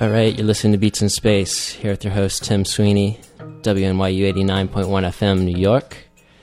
All right, you're listening to Beats in Space here with your host Tim Sweeney, WNYU 89.1 FM, New York.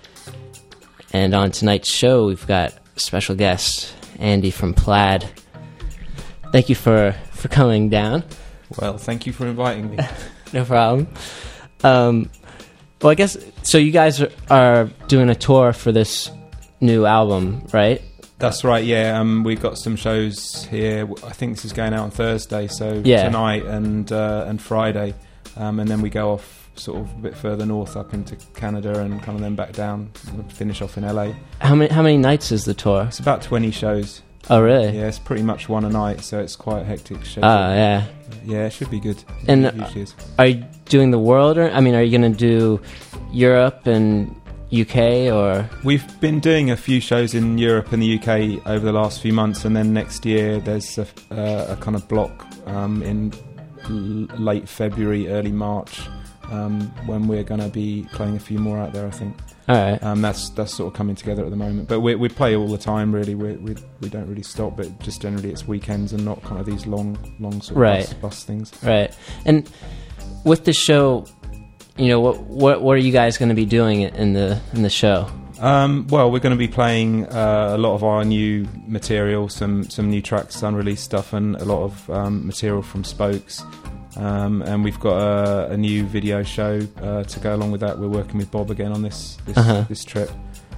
And on tonight's show, we've got a special guest, Andy from Plaid. Thank you for coming down. Well, thank you for inviting me. No problem. Well, I guess, so you guys are doing a tour for this new album, right? That's right, yeah. We've got some shows here. I think this is going out on Thursday, so yeah. Tonight and Friday. And then we go off sort of a bit further north up into Canada and kind of then back down and finish off in LA. How many nights is the tour? It's about 20 shows. Oh, really? Yeah, it's pretty much one a night, so it's quite a hectic schedule. Yeah. Yeah, it should be good. And it usually is. Are you doing the world, or, I mean, are you going to do Europe and UK, or? We've been doing a few shows in Europe and the UK over the last few months, and then next year there's a kind of block in late February, early March, when we're going to be playing a few more out there, I think. All right. That's sort of coming together at the moment, but we play all the time, really. We don't really stop, but just generally it's weekends and not kind of these long sort of bus things. Right. And with the show, you know, what are you guys going to be doing in the show? Well, we're going to be playing a lot of our new material, some new tracks, unreleased stuff, and a lot of material from Spokes. And we've got a new video show to go along with that. We're working with Bob again on this trip.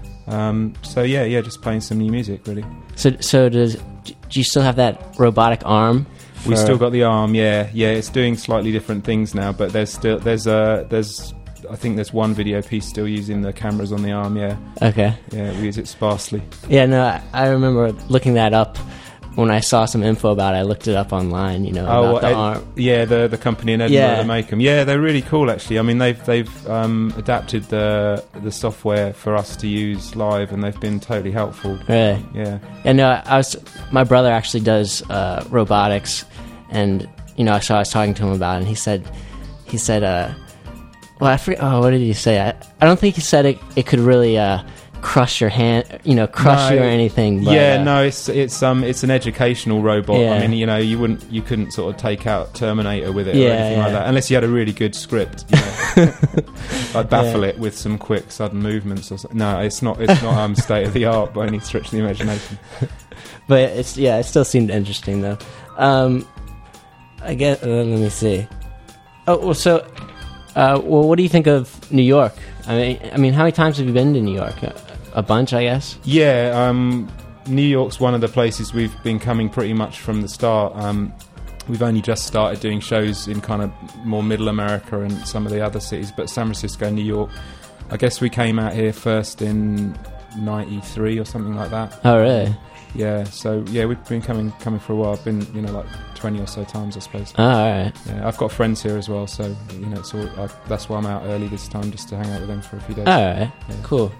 So yeah, just playing some new music, really. So do you still have that robotic arm? We've still got the arm, yeah. It's doing slightly different things now, but there's I think there's one video piece still using the cameras on the arm, yeah. Okay. Yeah, we use it sparsely. Yeah, no, I remember looking that up when I saw some info about it. I looked it up online, you know, about the arm. Yeah, the company in Edinburgh that make them. Yeah, they're really cool, actually. I mean, they've adapted the software for us to use live, and they've been totally helpful. Really? Yeah. And my brother actually does robotics, and you know, so I was talking to him about it, and he said, well, I forget. Oh, what did he say? I don't think he said it could really crush your hand, you know, crush you or anything. But, it's an educational robot. Yeah. I mean, you know, you couldn't sort of take out Terminator with it or anything like that, unless you had a really good script. You know? I'd baffle it with some quick sudden movements or something. No, it's not state of the art by any stretch of the imagination. But it still seemed interesting though. I guess let me see. Oh, well, so. Well, what do you think of New York? I mean, how many times have you been to New York? A bunch, I guess. Yeah, New York's one of the places we've been coming pretty much from the start. We've only just started doing shows in kind of more Middle America and some of the other cities, but San Francisco, New York. I guess we came out here first in '93 or something like that. Oh, really? Yeah. So yeah, we've been coming for a while. I've been, you know, like 20 or so times, I suppose. Oh, all right. Yeah, I've got friends here as well, so you know, that's why I'm out early this time, just to hang out with them for a few days. All right, yeah. Cool.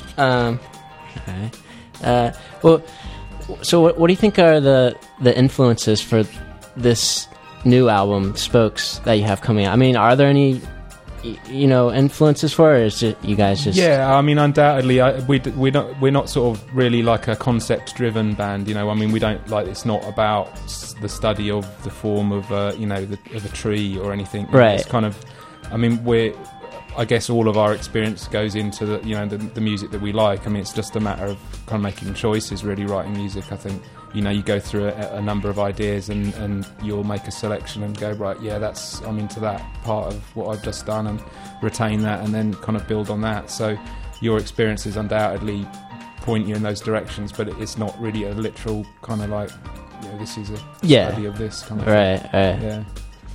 Okay. Well, so what do you think are the influences for this new album, Spokes, that you have coming out? I mean, are there any, you know, influences for it, or is it you guys just... Yeah, I mean, undoubtedly, we're not sort of really like a concept-driven band, you know. I mean, we don't, like, it's not about the study of the form of, you know, of a tree or anything. Right. It's kind of, I mean, I guess all of our experience goes into the, you know, the music that we like. I mean, it's just a matter of kind of making choices, really, writing music, I think. You know, you go through a number of ideas and you'll make a selection and go, right, yeah, I'm into that part of what I've just done, and retain that and then kind of build on that. So your experiences undoubtedly point you in those directions, but it's not really a literal kind of like, you know, this is a study of this kind of thing. Right. Yeah.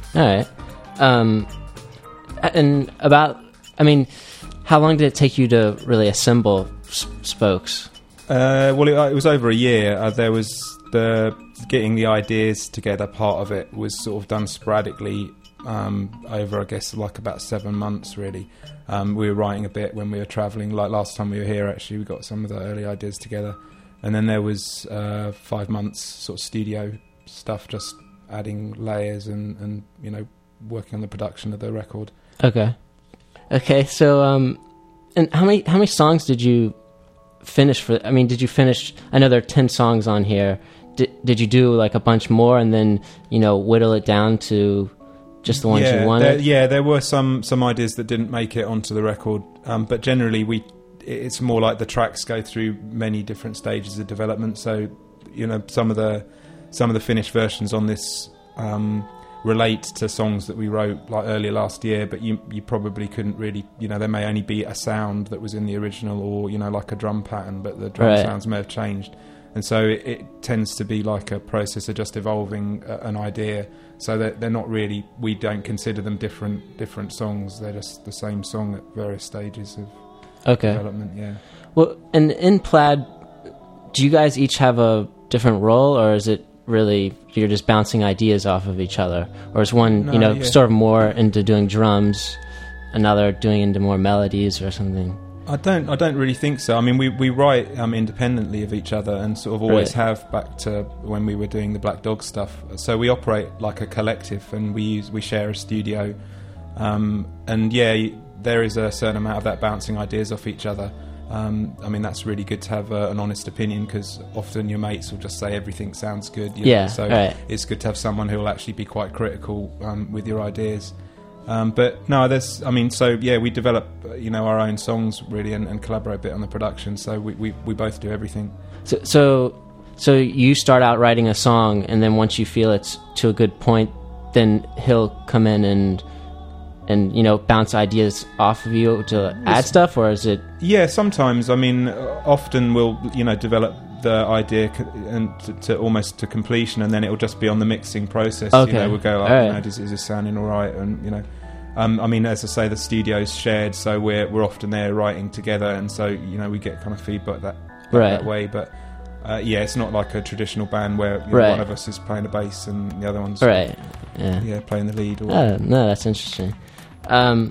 All right. And about, I mean, how long did it take you to really assemble Spokes? Well, it was over a year. There was getting the ideas together. Part of it was sort of done sporadically over, I guess, like about 7 months, really. We were writing a bit when we were travelling. Like last time we were here, actually, we got some of the early ideas together. And then there was 5 months sort of studio stuff, just adding layers and you know, working on the production of the record. Okay. So, and how many songs did you finish for? I mean, did you finish? I know there are 10 songs on here. did you do like a bunch more and then whittle it down to just the ones you wanted? There were some ideas that didn't make it onto the record, but generally it's more like the tracks go through many different stages of development. So some of the finished versions on this relate to songs that we wrote like earlier last year, but you probably couldn't really, there may only be a sound that was in the original, or like a drum pattern, but the drum sounds may have changed. And so it tends to be like a process of just evolving an idea, so that they're not really, we don't consider them different songs, they're just the same song at various stages of development. Well, and in Plaid, do you guys each have a different role, or is it really you're just bouncing ideas off of each other, or is one sort of more into doing drums, another doing into more melodies or something? I don't really think so. I mean, we write independently of each other, and sort of always have, back to when we were doing the Black Dog stuff. So we operate like a collective, and we share a studio, and there is a certain amount of that bouncing ideas off each other. I mean, that's really good to have an honest opinion, because often your mates will just say everything sounds good. So it's good to have someone who will actually be quite critical with your ideas. But no, we develop our own songs really, and collaborate a bit on the production. So we both do everything. So you start out writing a song, and then once you feel it's to a good point, then he'll come in and bounce ideas off of you to add stuff, or is it? Yeah, sometimes. I mean, often we'll develop the idea and to almost to completion, and then it'll just be on the mixing process. We'll go, is this sounding all right? And I mean, as I say, the studio's shared, so we're often there writing together, and so we get kind of feedback that way. But it's not like a traditional band where one of us is playing the bass and the other one's playing the lead. No, that's interesting. And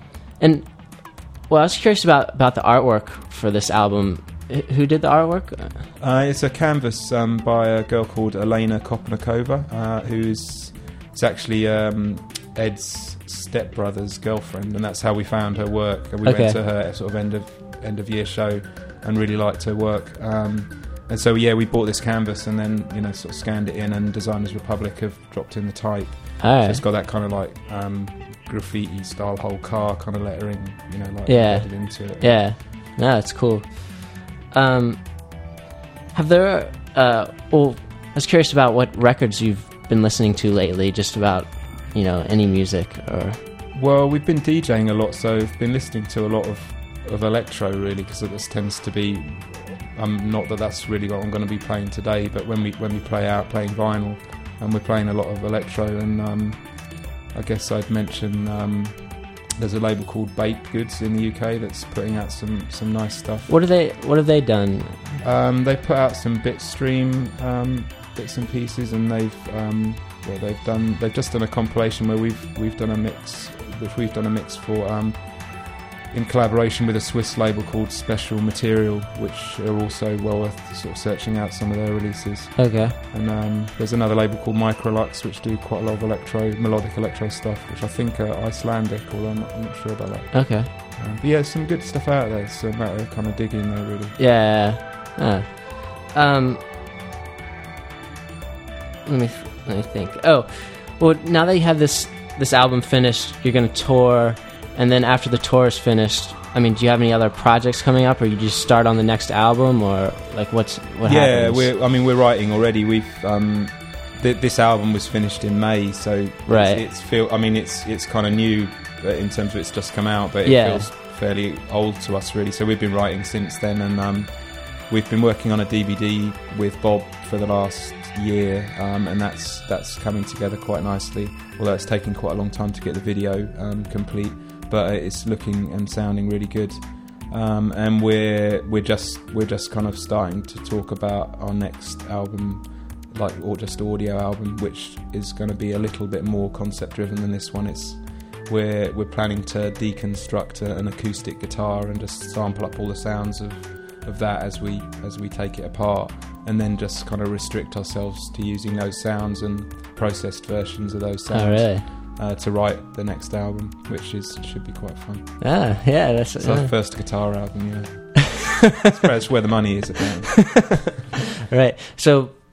I was curious about the artwork for this album. Who did the artwork? It's a canvas by a girl called Elena Kopnikova, who's actually Ed's stepbrother's girlfriend, and that's how we found her work. And we went to her sort of end of year show and really liked her work. And so we bought this canvas and then sort of scanned it in, and Designers Republic have dropped in the type. So it's got that kind of like graffiti style whole car kind of lettering, embedded into it. Yeah, no, that's cool. Have there? I was curious about what records you've been listening to lately, just about any music or. Well, we've been DJing a lot, so I've been listening to a lot of electro really, because this tends to be. Not that that's really what I'm going to be playing today, but when we play out playing vinyl, and we're playing a lot of electro, and I guess I'd mention there's a label called Baked Goods in the UK that's putting out some nice stuff. What have they done? They put out some Bitstream bits and pieces, and they've just done a compilation where we've done a mix, which we've done a mix for in collaboration with a Swiss label called Special Material, which are also well worth sort of searching out some of their releases. Okay. And there's another label called Microlux, which do quite a lot of melodic electro stuff, which I think are Icelandic, although I'm not sure about that. Okay. But yeah, some good stuff out there. It's a matter of kind of digging there, really. Yeah. Let me think. Oh, well, now that you have this album finished, you're going to tour. And then after the tour is finished, I mean, do you have any other projects coming up, or you just start on the next album, or like what happens? Yeah, we're writing already. We've this album was finished in May, so it's kind of new in terms of it's just come out, but it feels fairly old to us really. So we've been writing since then, and we've been working on a DVD with Bob for the last year, and that's coming together quite nicely. Although it's taken quite a long time to get the video complete. But it's looking and sounding really good, and we're just kind of starting to talk about our next album, or just audio album, which is going to be a little bit more concept driven than this one. We're planning to deconstruct an acoustic guitar and just sample up all the sounds of that as we take it apart, and then just kind of restrict ourselves to using those sounds and processed versions of those sounds. Oh, really? To write the next album, which should be quite fun. It's our first guitar album. That's where the money is, apparently. Right. So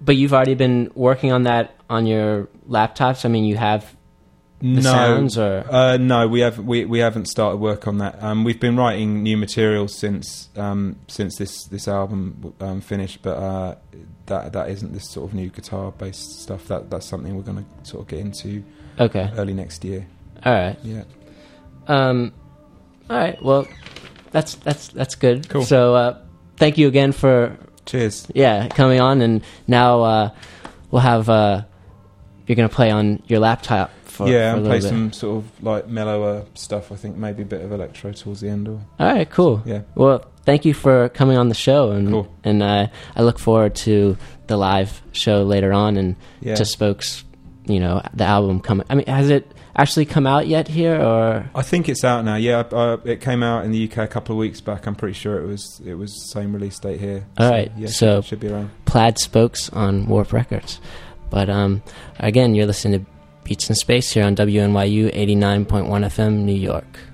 But you've already been working on that on your laptops. I mean, you have the sounds, or no, we haven't started work on that. We've been writing new material since this album finished, but that isn't this sort of new guitar based stuff. That's something we're going to sort of get into early next year. All right. Yeah. All right. Well, that's good. Cool. So thank you again for coming on, and now we'll have you're going to play on your laptop. And play some sort of like mellower stuff. I think maybe a bit of electro towards the end. All right, cool. Yeah. Well, thank you for coming on the show, and cool. And I look forward to the live show later on, and to Spokes. The album coming. I mean, has it actually come out yet here, or? I think it's out now. Yeah, it came out in the UK a couple of weeks back. I'm pretty sure it was same release date here. All right, so should be around. Plaid Spokes on Warp Records, but again, you're listening to Beats in Space here on WNYU 89.1 FM, New York.